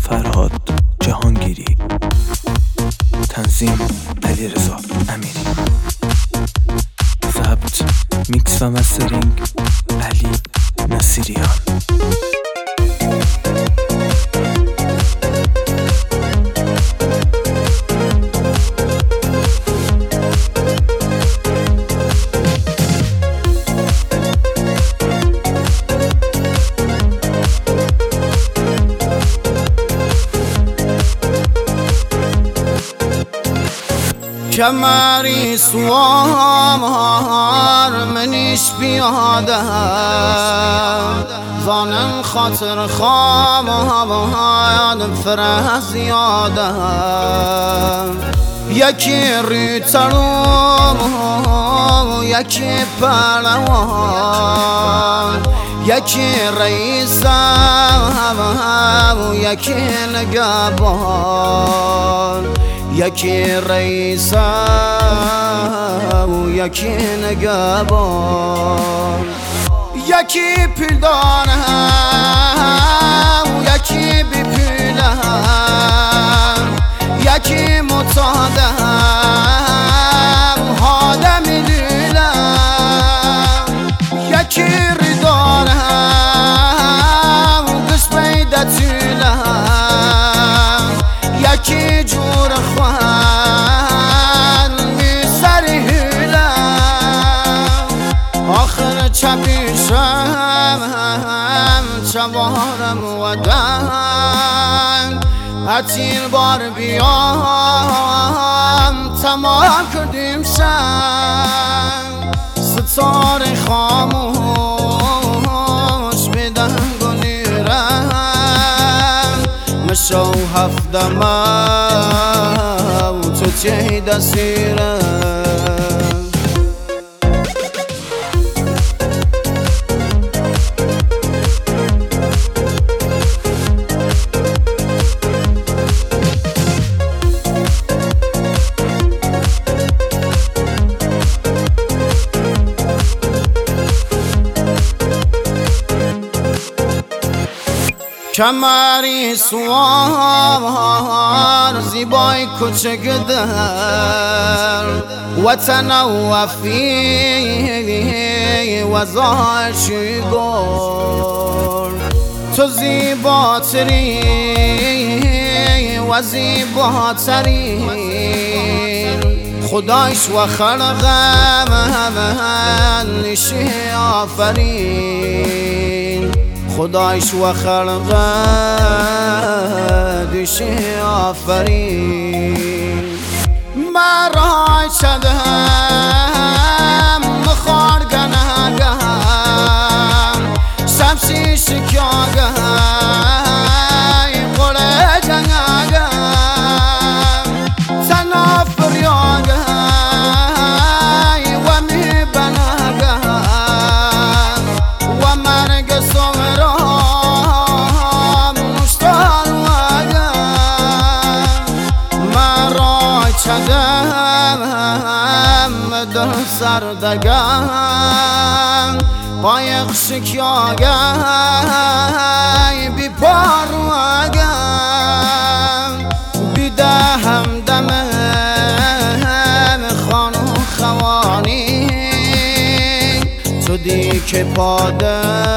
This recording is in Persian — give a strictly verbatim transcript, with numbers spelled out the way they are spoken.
فرهاد جهانگیری، تنظیم علیرضا امیری، ضبط میکس و مسترینگ علی نصیریان. کمری سوار منیش بیاده زانم خاطر خواب هایم فرزیاده یکی ریترو یکی پهلوان یکی رئیسم یکی نگهبان یکی رئیسم یکی نگهبان یکی پیلدانم یکی بی پیلم یکی متادم هادمی لیلم یکی ریدانم دست بیدتیلم یکی جور خوان می سری هیلم آخر چپیشم چوارم ودن اتیل بار بیام تمام کردیم شم ستاره خاموش بدن گلیرم مشو هفته تو چه دستیرم کمری سوار زیبای کوچک در وطن وفی وزاشی گل تو زیباتری و زیباترین خدایش و خلقم نشی آفرین خدایش و خلقدش آفرین مرای چدهم مخار گناگهم شمسی شکاگهم قره جنگهم تنا فریاگهم و می بناگهم و مرگ صغرا در سردگم قایق شکیاگم بی پارواگم بی دهم دمم خانو خوانی تو دی که پاده